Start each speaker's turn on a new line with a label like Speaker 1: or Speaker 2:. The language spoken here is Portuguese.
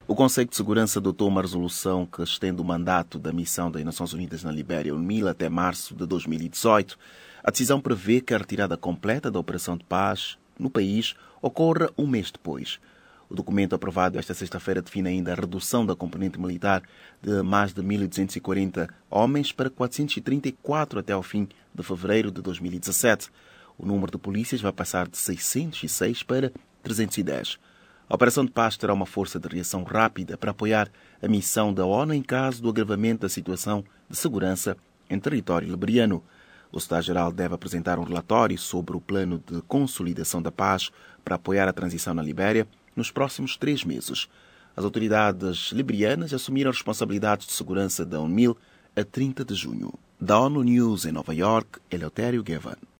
Speaker 1: O Conselho de Segurança adotou uma resolução que estende o mandato da missão das Nações Unidas na Libéria, UNMIL, até março de 2018. A decisão prevê que a retirada completa da operação de paz no país ocorra um mês depois. O documento aprovado esta sexta-feira define ainda a redução da componente militar de mais de 1.240 homens para 434 até ao fim de fevereiro de 2017. O número de polícias vai passar de 606 para 310. A Operação de Paz terá uma força de reação rápida para apoiar a missão da ONU em caso do agravamento da situação de segurança em território liberiano. O Secretário-Geral deve apresentar um relatório sobre o plano de consolidação da paz para apoiar a transição na Libéria nos próximos 3 meses. As autoridades liberianas assumiram responsabilidades de segurança da UNMIL a 30 de junho. Da ONU News em Nova York, Eleutério Gavan.